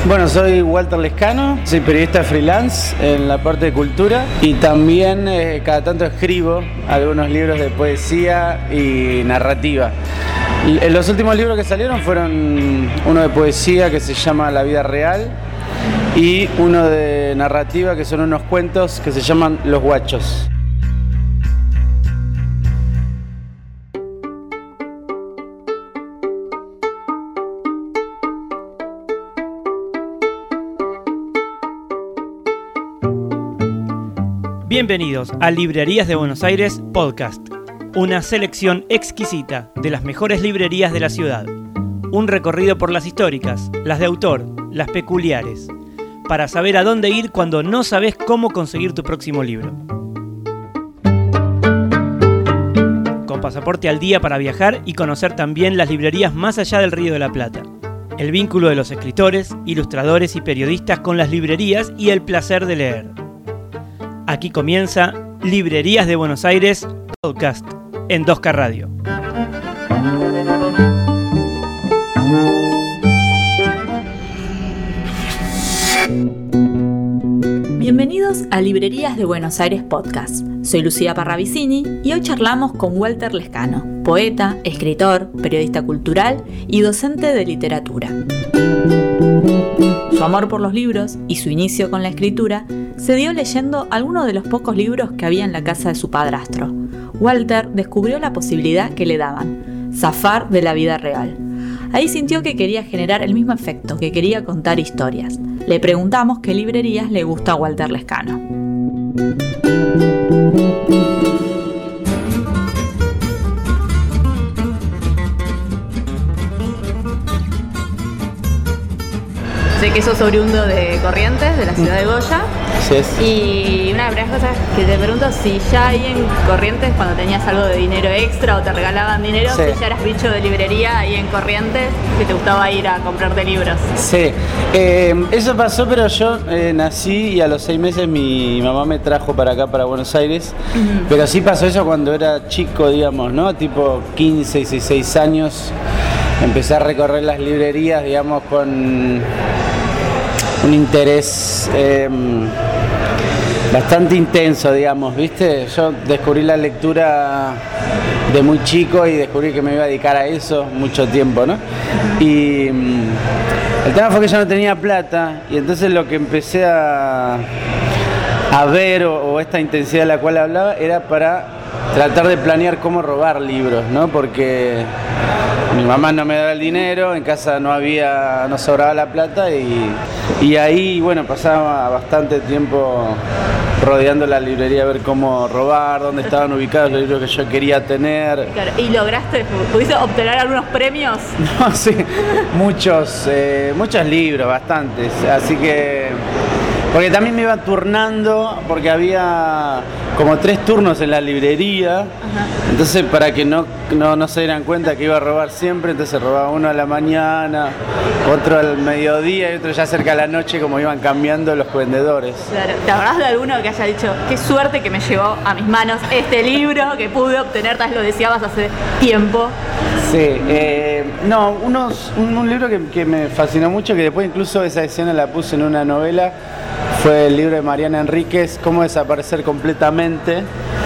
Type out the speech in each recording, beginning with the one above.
Bueno, soy Walter Lescano, soy periodista freelance en la parte de cultura y también cada tanto escribo algunos libros de poesía y narrativa. Los últimos libros que salieron fueron uno de poesía que se llama La vida real y uno de narrativa que son unos cuentos que se llaman Los guachos. Bienvenidos a Librerías de Buenos Aires Podcast, una selección exquisita de las mejores librerías de la ciudad. Un recorrido por las históricas, las de autor, las peculiares, para saber a dónde ir cuando no sabes cómo conseguir tu próximo libro. Con pasaporte al día para viajar y conocer también las librerías más allá del Río de la Plata. El vínculo de los escritores, ilustradores y periodistas con las librerías y el placer de leer. Aquí comienza Librerías de Buenos Aires Podcast en 2K Radio. Bienvenidos a Librerías de Buenos Aires Podcast. Soy Lucía Parravicini y hoy charlamos con Walter Lescano, poeta, escritor, periodista cultural y docente de literatura. Su amor por los libros y su inicio con la escritura se dio leyendo algunos de los pocos libros que había en la casa de su padrastro. Walter descubrió la posibilidad que le daban, zafar de la vida real. Ahí sintió que quería generar el mismo efecto, que quería contar historias. Le preguntamos qué librerías le gusta a Walter Lescano. Sé que sos oriundo de Corrientes, de la ciudad de Goya. Así es. Y una de las primeras cosas que te pregunto, si ya ahí en Corrientes, cuando tenías algo de dinero extra o te regalaban dinero, sí, si ya eras bicho de librería ahí en Corrientes, que te gustaba ir a comprarte libros. Sí, eso pasó, pero yo nací y a los 6 meses mi mamá me trajo para acá, para Buenos Aires. Pero sí pasó eso cuando era chico, digamos, ¿no? Tipo 15, 16 años. Empecé a recorrer las librerías, digamos, con un interés bastante intenso, digamos, ¿viste? Yo descubrí la lectura de muy chico y descubrí que me iba a dedicar a eso mucho tiempo, ¿no? Y el tema fue que yo no tenía plata y entonces lo que empecé a ver o esta intensidad de la cual hablaba era para tratar de planear cómo robar libros, ¿no? Porque mi mamá no me daba el dinero, en casa no sobraba la plata y ahí, bueno, pasaba bastante tiempo rodeando la librería a ver cómo robar, dónde estaban ubicados los libros que yo quería tener. Claro. ¿Y lograste, pudiste obtener algunos premios? No, sí, muchos libros, bastantes, así que... Porque también me iba turnando, porque había como 3 turnos en la librería. Ajá. Entonces para que no se dieran cuenta que iba a robar siempre, entonces robaba uno a la mañana, otro al mediodía y otro ya cerca de la noche, como iban cambiando los vendedores. Claro. ¿Te acordás de alguno que haya dicho, qué suerte que me llegó a mis manos este libro que pude obtener, tal vez lo deseabas hace tiempo? Sí, un libro que me fascinó mucho, que después incluso esa escena la puse en una novela, fue el libro de Mariana Enríquez, Cómo desaparecer completamente.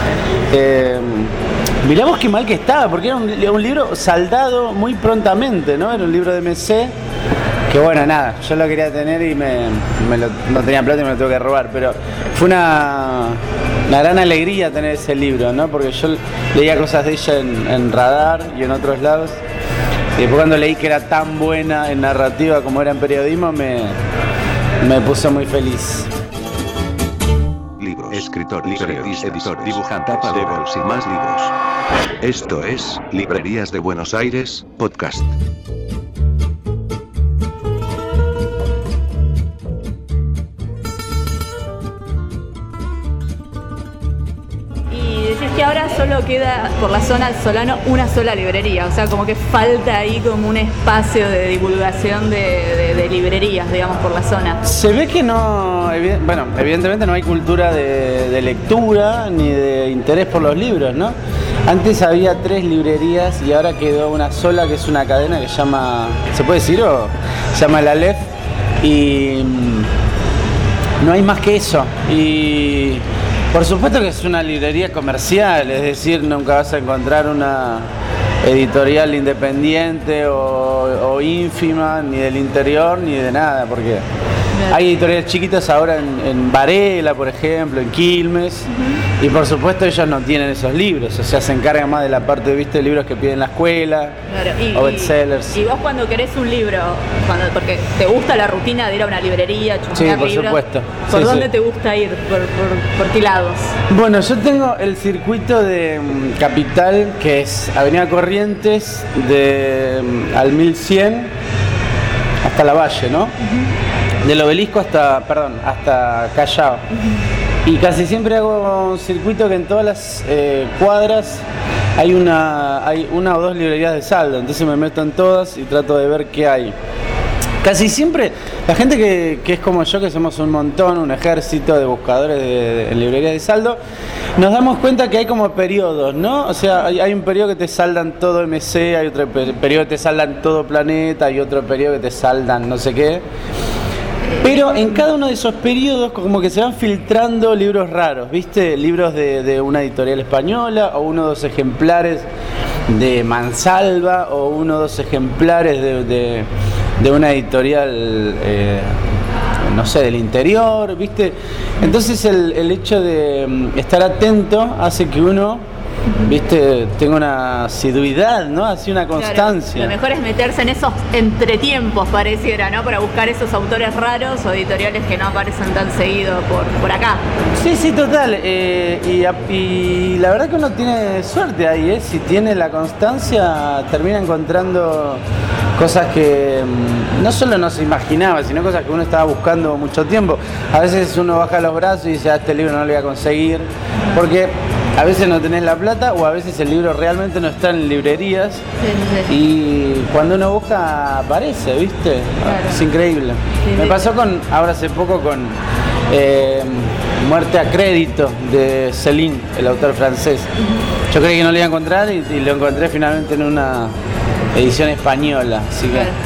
Mirá vos qué mal que estaba, porque era un libro saldado muy prontamente, ¿no? Era un libro de MC, que bueno, nada, yo lo quería tener y no tenía plata y me lo tuve que robar, pero fue una gran alegría tener ese libro, ¿no? Porque yo leía cosas de ella en Radar y en otros lados, y después cuando leí que era tan buena en narrativa como era en periodismo, me puso muy feliz. Libros, escritor, periodista, editor, dibujante, tapa de bols y más libros. Esto es Librerías de Buenos Aires Podcast. Que ahora solo queda por la zona del Solano una sola librería, o sea, como que falta ahí como un espacio de divulgación de librerías, digamos, por la zona. Se ve que no, bueno, evidentemente no hay cultura de lectura ni de interés por los libros, ¿no? Antes había 3 librerías y ahora quedó una sola, que es una cadena que se llama, ¿se puede decir? O se llama La Aleph, Y no hay más que eso. Y por supuesto que es una librería comercial, es decir, nunca vas a encontrar una editorial independiente o ínfima, ni del interior, ni de nada, porque hay editoriales chiquitas ahora en Varela, por ejemplo, en Quilmes, y por supuesto ellos no tienen esos libros, o sea, se encargan más de la parte, ¿viste?, de libros que piden la escuela, o bestsellers. Y vos cuando querés un libro, porque te gusta la rutina de ir a una librería, chusmear por libros, supuesto. ¿por Sí, dónde sí. te gusta ir? ¿Por qué lados? Bueno, yo tengo el circuito de Capital, que es Avenida Corrientes, al 1100 hasta La Valle, ¿no? Del Obelisco hasta Callao. Y casi siempre hago un circuito que en todas las cuadras hay una o dos librerías de saldo, entonces me meto en todas y trato de ver qué hay. Casi siempre, la gente que es como yo, que somos un montón, un ejército de buscadores de librerías de saldo, nos damos cuenta que hay como periodos, ¿no? O sea, hay un periodo que te saldan todo MC, hay otro periodo que te saldan todo Planeta, hay otro periodo que te saldan no sé qué. Pero en cada uno de esos periodos como que se van filtrando libros raros, ¿viste? Libros de una editorial española, o uno o dos ejemplares de Mansalva, o uno o dos ejemplares de una editorial, no sé, del interior, ¿viste? Entonces el hecho de estar atento hace que uno, ¿viste?, tenga una asiduidad, ¿no? Así una constancia. Claro, lo mejor es meterse en esos entretiempos, pareciera, ¿no? Para buscar esos autores raros o editoriales que no aparecen tan seguido por acá. Sí, total. Y la verdad que uno tiene suerte ahí, ¿eh? Si tiene la constancia, termina encontrando cosas que no solo no se imaginaba, sino cosas que uno estaba buscando mucho tiempo. A veces uno baja los brazos y dice, este libro no lo voy a conseguir, porque a veces no tenés la plata, o a veces el libro realmente no está en librerías. Sí. Y cuando uno busca aparece, ¿viste? Claro. Es increíble. Sí, me pasó ahora hace poco con Muerte a crédito de Céline, el autor francés. Yo creí que no lo iba a encontrar y lo encontré finalmente en una edición española, así que... Claro.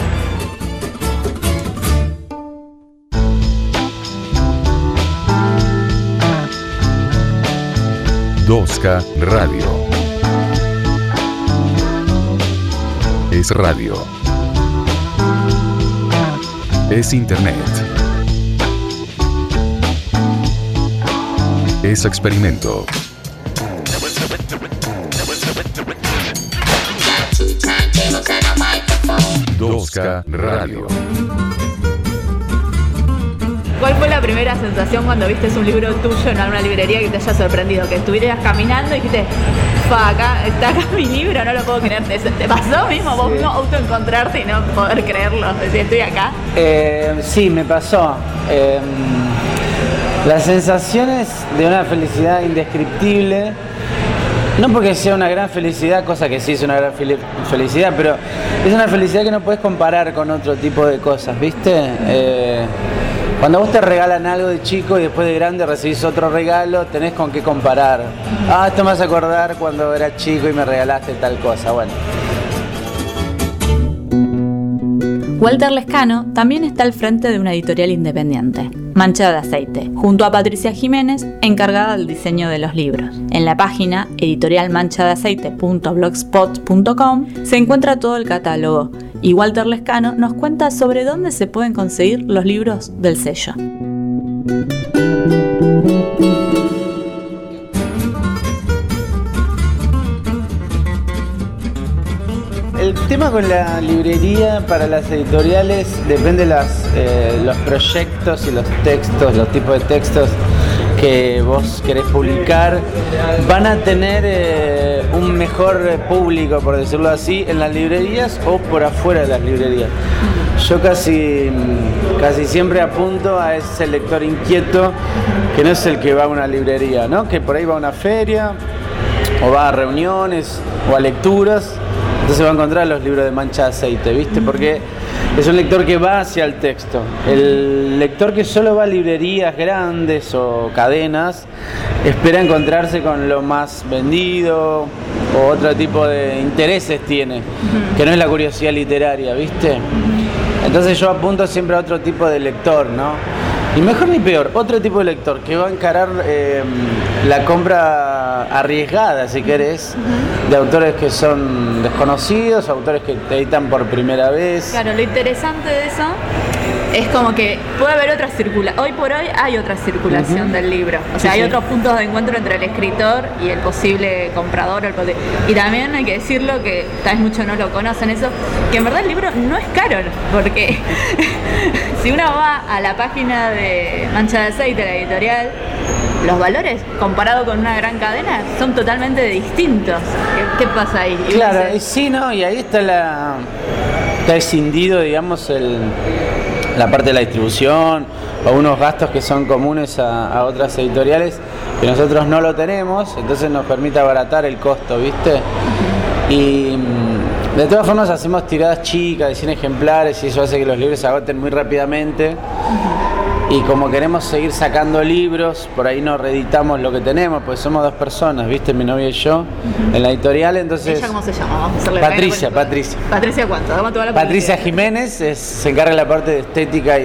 2K Radio. Es radio. Es internet. Es experimento. K Radio. ¿Cuál fue la primera sensación cuando viste un libro tuyo en alguna librería que te haya sorprendido? Que estuvieras caminando y dijiste, está acá mi libro, no lo puedo creer. ¿Te pasó mismo? Vos mismo autoencontrarte y no poder creerlo, decir, estoy acá. Sí, me pasó. Las sensaciones de una felicidad indescriptible, no porque sea una gran felicidad, cosa que sí es una gran felicidad, pero es una felicidad que no puedes comparar con otro tipo de cosas, ¿viste? Cuando vos te regalan algo de chico y después de grande recibís otro regalo, tenés con qué comparar. Esto me vas a acordar cuando era chico y me regalaste tal cosa, bueno. Walter Lescano también está al frente de una editorial independiente, Mancha de Aceite, junto a Patricia Jiménez, encargada del diseño de los libros. En la página editorialmanchadeaceite.blogspot.com se encuentra todo el catálogo, y Walter Lescano nos cuenta sobre dónde se pueden conseguir los libros del sello. El tema con la librería para las editoriales depende de los proyectos y los textos, los tipos de textos que vos querés publicar. Van a tener un mejor público, por decirlo así, en las librerías o por afuera de las librerías. Yo casi siempre apunto a ese lector inquieto que no es el que va a una librería, ¿no? Que por ahí va a una feria o va a reuniones o a lecturas. Entonces va a encontrar los libros de Mancha de Aceite, ¿viste? Porque es un lector que va hacia el texto. El lector que solo va a librerías grandes o cadenas espera encontrarse con lo más vendido o otro tipo de intereses tiene, que no es la curiosidad literaria, ¿viste? Entonces yo apunto siempre a otro tipo de lector, ¿no? Y mejor ni peor, otro tipo de lector que va a encarar la compra arriesgada, si querés, de autores que son desconocidos, autores que te editan por primera vez. Claro, lo interesante de eso es como que puede haber otra circulación. Hoy por hoy hay otra circulación del libro. O sea, hay otros puntos de encuentro entre el escritor y el posible comprador. Y también hay que decirlo, que tal vez muchos no lo conocen eso, que en verdad el libro no es caro, porque si uno va a la página de Mancha de Aceite, la editorial, los valores comparado con una gran cadena son totalmente distintos. ¿Qué pasa ahí? Claro, sí, no, y ahí está escindido, digamos, la parte de la distribución o unos gastos que son comunes a otras editoriales que nosotros no lo tenemos, entonces nos permite abaratar el costo, ¿viste? Y de todas formas hacemos tiradas chicas de 100 ejemplares y eso hace que los libros se agoten muy rápidamente. Y como queremos seguir sacando libros, por ahí no reeditamos lo que tenemos, pues somos 2 personas, ¿viste? Mi novia y yo, en la editorial, entonces... ¿Ella cómo se llama? Vamos a hacerle Patricia. ¿Patricia cuánto? Dame toda la Patricia Jiménez se encarga de la parte de estética y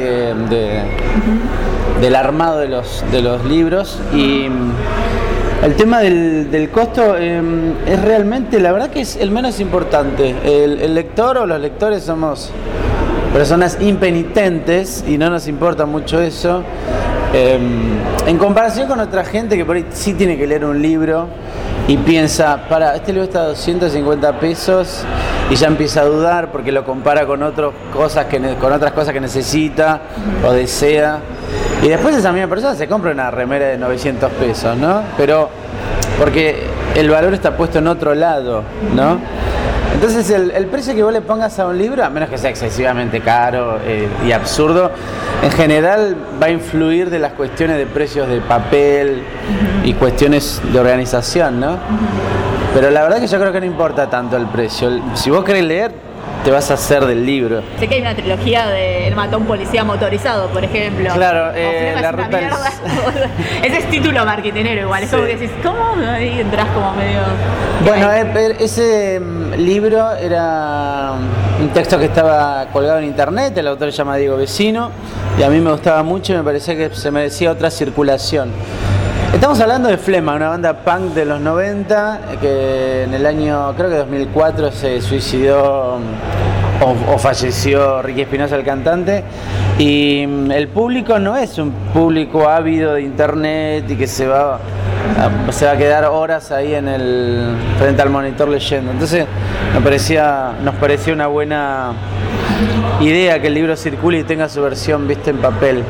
del armado de los libros. Y el tema del costo es realmente, la verdad que es el menos importante. El lector o los lectores somos personas impenitentes y no nos importa mucho eso, en comparación con otra gente que por ahí sí tiene que leer un libro y piensa, este libro está a 250 pesos y ya empieza a dudar porque lo compara con otras cosas que necesita o desea, y después esa misma persona se compra una remera de 900 pesos, ¿no? Pero porque el valor está puesto en otro lado, ¿no? Entonces el precio que vos le pongas a un libro, a menos que sea excesivamente caro y absurdo, en general va a influir de las cuestiones de precios de papel y cuestiones de organización, ¿no? Pero la verdad que yo creo que no importa tanto el precio. Si vos querés leer, te vas a hacer del libro. Sé que hay una trilogía de El matón policía motorizado, por ejemplo. Claro, la ruta del... Ese es título marketinero igual, es como que decís, ¿cómo? Ahí entras como medio... Bueno, ese libro era un texto que estaba colgado en internet, el autor se llama Diego Vecino, y a mí me gustaba mucho y me parecía que se merecía otra circulación. Estamos hablando de Flema, una banda punk de los 90, que en el año, creo que 2004, se suicidó o falleció Ricky Espinosa, el cantante, y el público no es un público ávido de internet y que se va a quedar horas ahí frente al monitor leyendo. Entonces nos parecía una buena idea que el libro circule y tenga su versión, viste, en papel.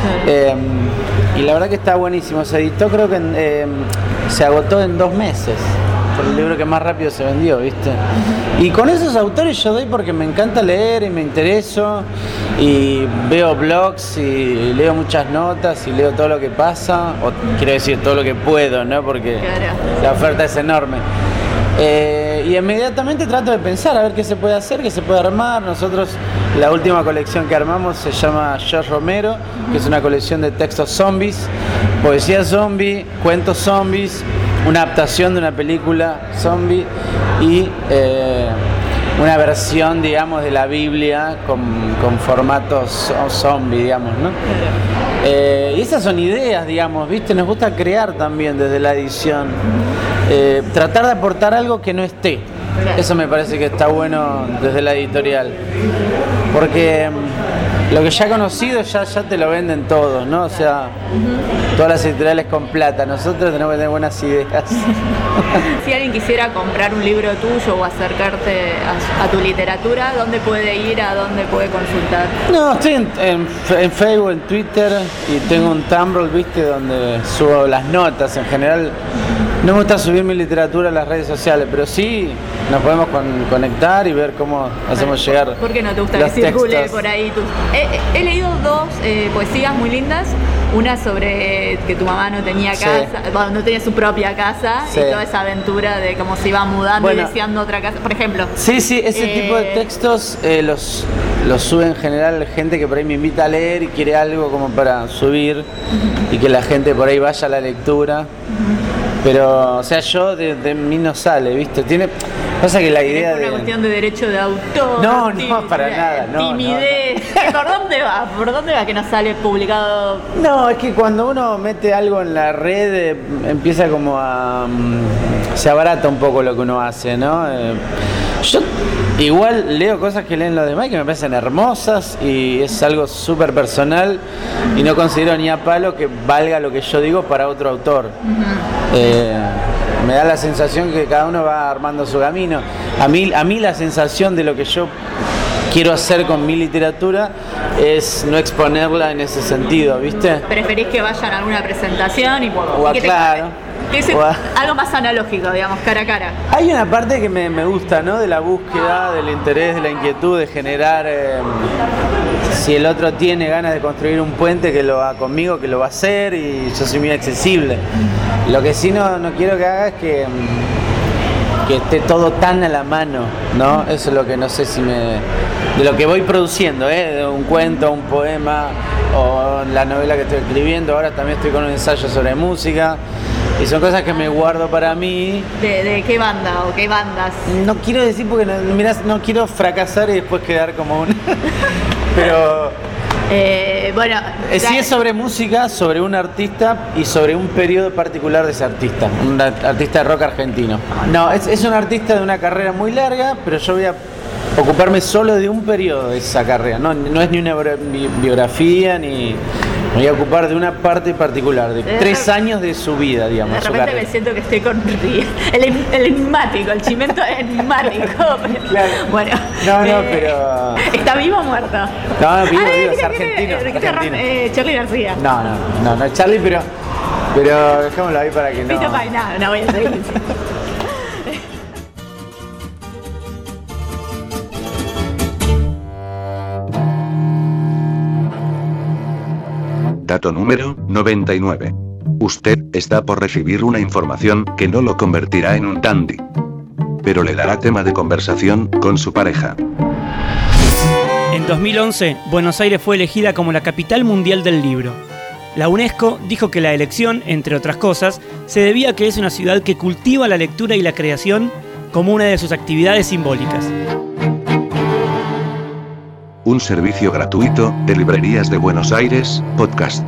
Y la verdad que está buenísimo. Se editó, creo que se agotó en 2 meses. Fue el libro que más rápido se vendió, ¿viste? Y con esos autores yo doy porque me encanta leer y me intereso y veo blogs y leo muchas notas y leo todo lo que pasa, o quiero decir todo lo que puedo, ¿no? Porque la oferta es enorme. Y inmediatamente trato de pensar a ver qué se puede hacer, qué se puede armar. Nosotros, la última colección que armamos se llama George Romero, que es una colección de textos zombies, poesía zombie, cuentos zombies, una adaptación de una película zombie y una versión, digamos, de la Biblia con formatos zombie, digamos, ¿no? Y esas son ideas, digamos, ¿viste? Nos gusta crear también desde la edición. Tratar de aportar algo que no esté. Eso me parece que está bueno desde la editorial. Porque lo que ya he conocido ya te lo venden todos, ¿no? O sea, todas las editoriales con plata. Nosotros tenemos que tener buenas ideas. Si alguien quisiera comprar un libro tuyo o acercarte a tu literatura, ¿dónde puede ir? ¿A dónde puede consultar? No, estoy en Facebook, en Twitter, y tengo un Tumblr, ¿viste? Donde subo las notas. En general no me gusta subir mi literatura a las redes sociales, pero sí nos podemos conectar y ver cómo hacemos llegar. ¿Por qué no te gusta que circule por ahí? He leído 2 poesías muy lindas. Una sobre que tu mamá no tenía casa, bueno, no tenía su propia casa, y toda esa aventura de cómo se iba mudando y deseando otra casa, por ejemplo. Sí, ese tipo de textos los sube en general gente que por ahí me invita a leer y quiere algo como para subir y que la gente por ahí vaya a la lectura. Pero, o sea, yo de mí no sale, ¿viste? Pasa que la idea Es una cuestión de derecho de autor. No, para nada, no. Timidez. ¿Por dónde va? ¿Por dónde va que no sale publicado? No, es que cuando uno mete algo en la red, empieza como a... se abarata un poco lo que uno hace, ¿no? Yo igual leo cosas que leen los demás que me parecen hermosas y es algo súper personal y no considero ni a palo que valga lo que yo digo para otro autor. Me da la sensación que cada uno va armando su camino. A mí la sensación de lo que yo quiero hacer con mi literatura es no exponerla en ese sentido, ¿viste? ¿Preferís que vayan a alguna presentación y que claro. Algo más analógico, digamos, cara a cara? Hay una parte que me gusta, ¿no? De la búsqueda, del interés, de la inquietud, de generar... si el otro tiene ganas de construir un puente, que lo haga conmigo, que lo va a hacer, y yo soy muy accesible. Lo que sí no quiero que haga es que esté todo tan a la mano, ¿no? Eso es lo que no sé si de lo que voy produciendo, de un cuento, un poema, o la novela que estoy escribiendo. Ahora también estoy con un ensayo sobre música. Y son cosas que me guardo para mí. ¿De qué banda o qué bandas? No quiero decir porque, no quiero fracasar y después quedar como un... Pero... bueno... sí es sobre música, sobre un artista y sobre un periodo particular de ese artista. Un artista de rock argentino. No, es un artista de una carrera muy larga, pero yo voy a ocuparme solo de un periodo de esa carrera. No es ni una biografía, ni... Me voy a ocupar de una parte particular, de 3 años de su vida, digamos. De repente me siento que estoy con el enigmático, el chimento enigmático. Claro. Bueno. No, pero... ¿Está vivo o muerto? No, vivo, es argentino. Charly García. No es Charly, pero dejémoslo ahí para que no... Pito Pai, no voy a seguir. Dato número 99. Usted está por recibir una información que no lo convertirá en un dandy, pero le dará tema de conversación con su pareja. En 2011, Buenos Aires fue elegida como la capital mundial del libro. La UNESCO dijo que la elección, entre otras cosas, se debía a que es una ciudad que cultiva la lectura y la creación como una de sus actividades simbólicas. Un servicio gratuito de Librerías de Buenos Aires, podcast.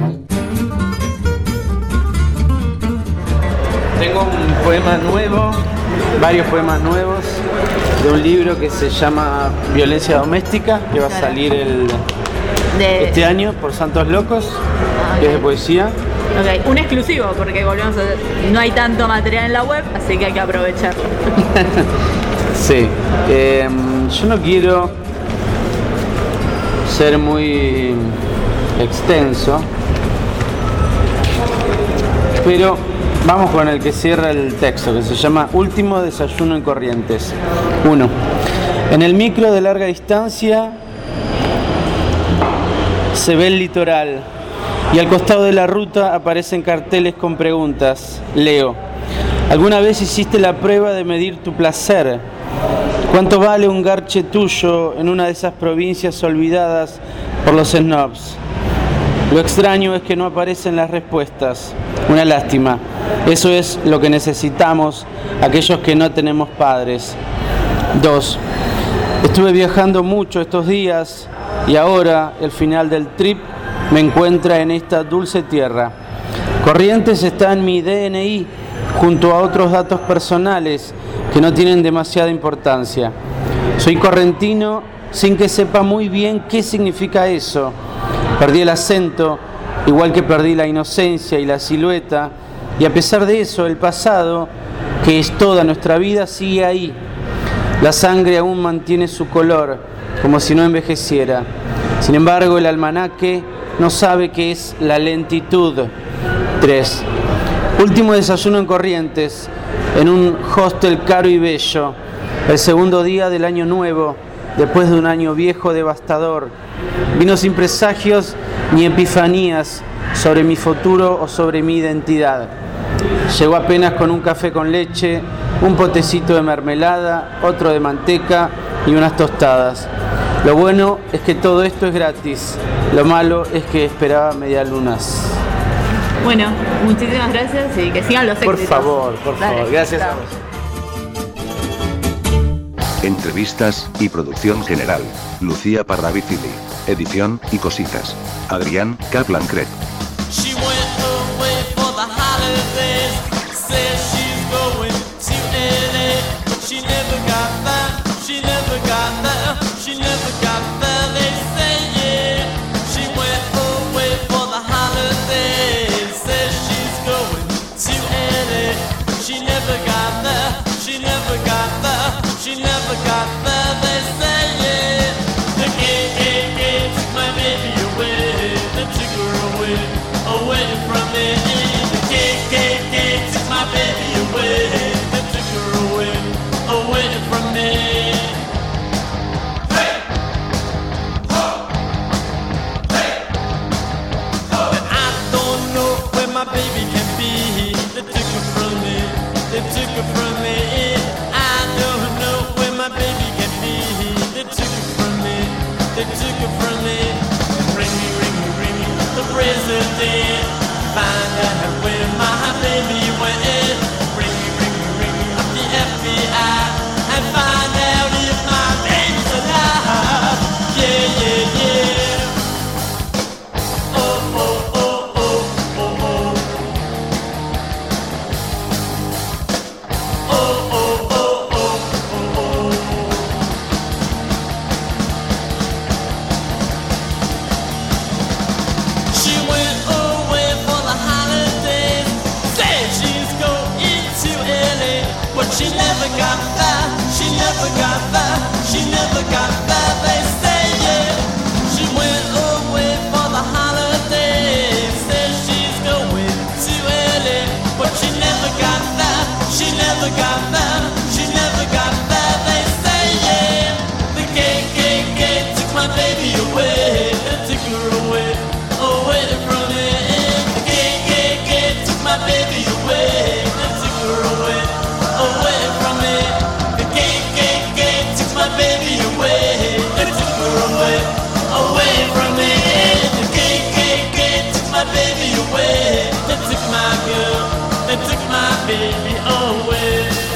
Tengo un poema nuevo, varios poemas nuevos, de un libro que se llama Violencia Doméstica, que va a salir este año por Santos Locos, que es de poesía. Ok, un exclusivo, porque no hay tanto material en la web, así que hay que aprovecharlo. Sí, yo no quiero ser muy extenso, pero vamos con el que cierra el texto, que se llama Último desayuno en Corrientes. 1. En el micro de larga distancia se ve el litoral y al costado de la ruta aparecen carteles con preguntas. Leo: ¿alguna vez hiciste la prueba de medir tu placer? ¿Cuánto vale un garche tuyo en una de esas provincias olvidadas por los snobs? Lo extraño es que no aparecen las respuestas. Una lástima. Eso es lo que necesitamos aquellos que no tenemos padres. 2. Estuve viajando mucho estos días y ahora el final del trip me encuentra en esta dulce tierra. Corrientes está en mi DNI junto a otros datos personales que no tienen demasiada importancia. Soy correntino sin que sepa muy bien qué significa eso. Perdí el acento, igual que perdí la inocencia y la silueta, y a pesar de eso, el pasado, que es toda nuestra vida, sigue ahí. La sangre aún mantiene su color, como si no envejeciera. Sin embargo, el almanaque no sabe qué es la lentitud. 3. Último desayuno en Corrientes, en un hostel caro y bello, el segundo día del año nuevo, después de un año viejo devastador. Vino sin presagios ni epifanías sobre mi futuro o sobre mi identidad. Llegó apenas con un café con leche, un potecito de mermelada, otro de manteca y unas tostadas. Lo bueno es que todo esto es gratis, lo malo es que esperaba medialunas. Bueno, muchísimas gracias y que sigan los éxitos. Por favor, Dale, gracias chao. a vos. Entrevistas y producción general: Lucía Parravicini. Edición y cositas: Adrián Kaplan-Cret. She went away for the holidays. Says she's going to LA. She never got there. She never got there. She never got there. They say yeah. She went away for the holidays. Says she's going to LA. She never got there. She never got there. She never got there. They say yeah. The KKK took my baby away. They took her away. Away from me. The KKK took my baby away. They took her away, away from me. Hey! Ho! Hey! Ho! And I don't know where my baby can be. They took her from me. They took her from me. I don't know where my baby can be. They took her from me. They took her from me. Ring me, ring me, ring me. The president, find out where my baby went. Ring me, ring me, ring me up the FBI and find out if my baby's alive. Yeah, yeah, yeah. Oh, oh, oh, oh, oh, oh. Oh, oh, oh, oh, oh, oh. She went away for the holidays. Said she's going to LA, but she never got there. She never got there. She never got there. They say yeah. She went away for the holidays. Said she's going to LA, but she never got there. She never got there. She never got there. They say yeah. The KKK took my baby away. They took her away, away from me. The KKK took my baby away. They took her away, away from me. The KKK took my baby away. They took her away, away from me. The KKK took my baby away. They took my girl. They took my baby away.